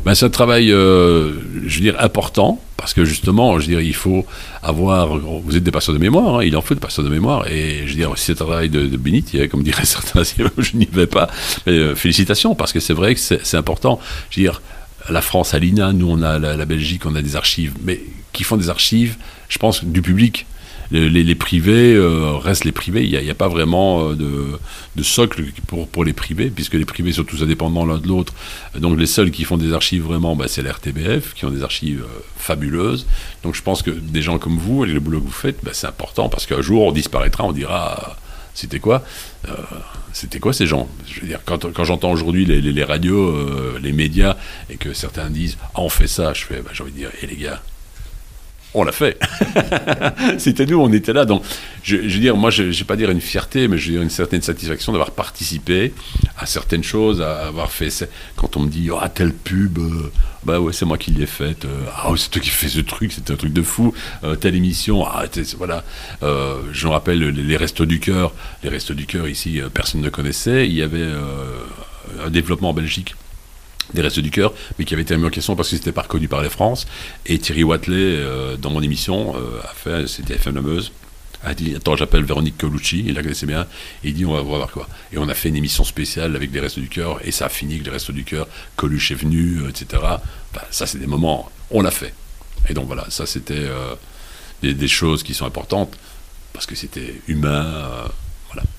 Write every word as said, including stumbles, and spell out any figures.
Ben, c'est un travail, euh, je veux dire, important, parce que justement, je veux dire, il faut avoir... Vous êtes des passeurs de mémoire, hein, il en faut des passeurs de mémoire, et je veux dire, c'est un travail de, de bénitier, comme diraient certains, si je n'y vais pas. Mais, euh, félicitations, parce que c'est vrai que c'est, c'est important. Je veux dire, la France a l'I N A, nous on a la, la Belgique, on a des archives, mais qui font des archives, je pense, du public. Les, les, les privés euh, restent les privés, il n'y a, a pas vraiment euh, de, de socle pour, pour les privés, puisque les privés sont tous indépendants l'un de l'autre. Donc les seuls qui font des archives vraiment, bah, c'est la R T B F, qui ont des archives euh, fabuleuses. Donc je pense que des gens comme vous, avec le boulot que vous faites, bah, c'est important, parce qu'un jour on disparaîtra, on dira... C'était quoi euh, C'était quoi ces gens? Je veux dire, quand, quand j'entends aujourd'hui les, les, les radios, euh, les médias, et que certains disent « Ah, on fait ça », je fais, bah, j'ai envie de dire « Eh les gars, on l'a fait. » C'était nous, on était là. Donc, je, je veux dire, moi, je ne vais pas dire une fierté, mais je veux dire une certaine satisfaction d'avoir participé à certaines choses, à avoir fait... Quand on me dit « Ah, telle pub, euh, bah ouais, c'est moi qui l'ai faite. Euh, ah, c'est toi qui fais ce truc, c'était un truc de fou. Euh, telle émission, ah, voilà. Euh, je me rappelle les, les Restos du Cœur. Les Restos du Cœur, ici, euh, personne ne connaissait. Il y avait euh, un développement en Belgique des Restos du Cœur, mais qui avait été mis en question parce que c'était pas reconnu par les France. Et Thierry Watley, euh, dans mon émission, euh, a fait, c'était F M La Meuse, a dit, attends, j'appelle Véronique Colucci, il la connaissait bien, et il dit, on va, on va voir quoi. Et on a fait une émission spéciale avec les Restos du Cœur, et ça a fini avec les Restos du Cœur, Coluche est venu, euh, et cetera. Enfin, ça, c'est des moments, on l'a fait. Et donc voilà, ça, c'était euh, des, des choses qui sont importantes, parce que c'était humain, euh, voilà.